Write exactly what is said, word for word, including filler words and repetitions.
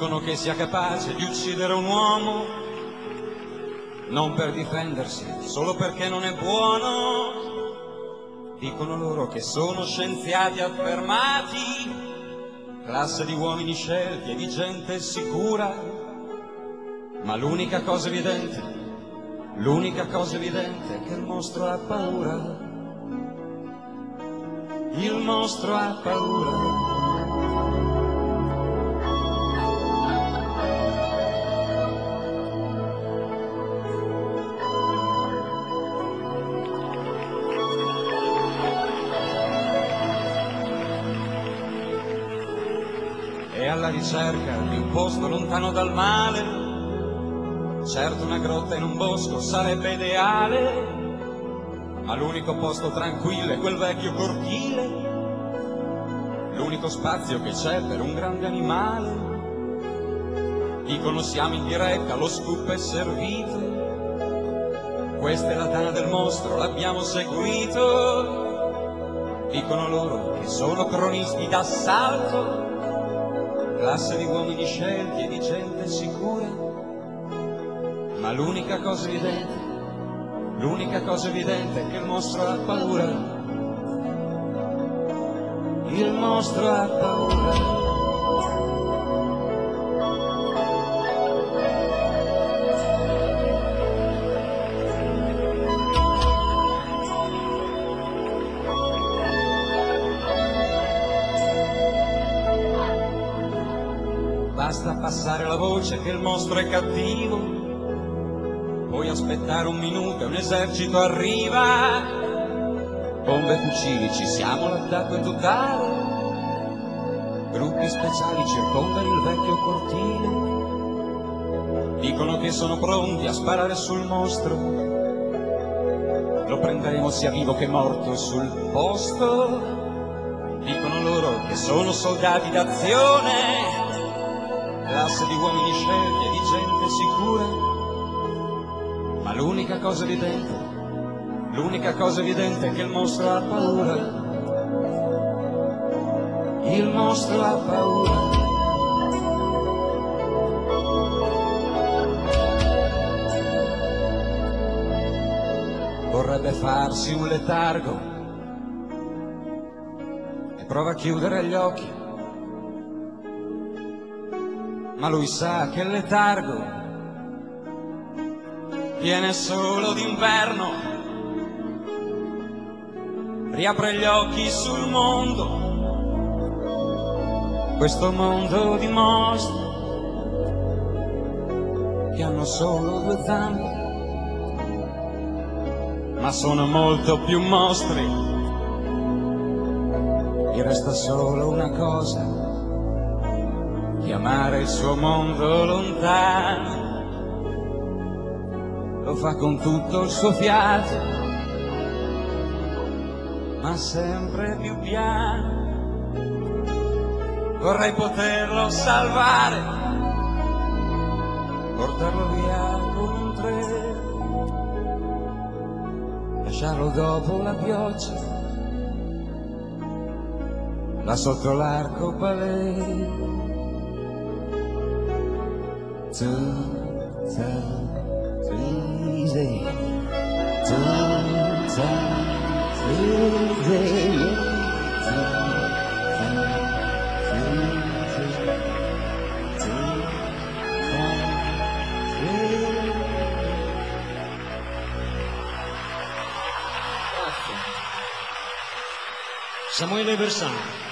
Dicono che sia capace di uccidere un uomo, non per difendersi, solo perché non è buono. Dicono loro che sono scienziati affermati, classe di uomini scelti e di gente sicura. Ma l'unica cosa evidente, l'unica cosa evidente è che il mostro ha paura. Il mostro ha paura. E alla ricerca di un posto lontano dal male, certo una grotta in un bosco sarebbe ideale, ma l'unico posto tranquillo è quel vecchio cortile, l'unico spazio che c'è per un grande animale. Dicono siamo in diretta, lo scoop è servito, questa è la tana del mostro, l'abbiamo seguito. Dicono loro che sono cronisti d'assalto, classe di uomini scelti e di gente sicura. Ma l'unica cosa evidente, l'unica cosa evidente è che il mostro ha paura. Il mostro ha paura. Basta passare la voce che il mostro è cattivo, puoi aspettare un minuto e un esercito arriva. Bombe e fucili, ci siamo, l'attacco è totale. Gruppi speciali circondano il vecchio cortile. Dicono che sono pronti a sparare sul mostro, lo prenderemo sia vivo che morto sul posto. Dicono loro che sono soldati d'azione, classe di uomini scelti e di gente sicura. Ma l'unica cosa evidente, l'unica cosa evidente è che il mostro ha paura. Il mostro ha paura. Vorrebbe farsi un letargo e prova a chiudere gli occhi, ma lui sa che il letargo viene solo d'inverno. Riapre gli occhi sul mondo, questo mondo di mostri che hanno solo due zampe, ma sono molto più mostri. Gli resta solo una cosa: chiamare il suo mondo lontano. Lo fa con tutto il suo fiato, ma sempre più piano. Vorrei poterlo salvare, portarlo via con un treno, lasciarlo dopo la pioggia, là sotto l'arcobaleno. Tu, tu, easy, tu, tu, easy, Samuele Bersani.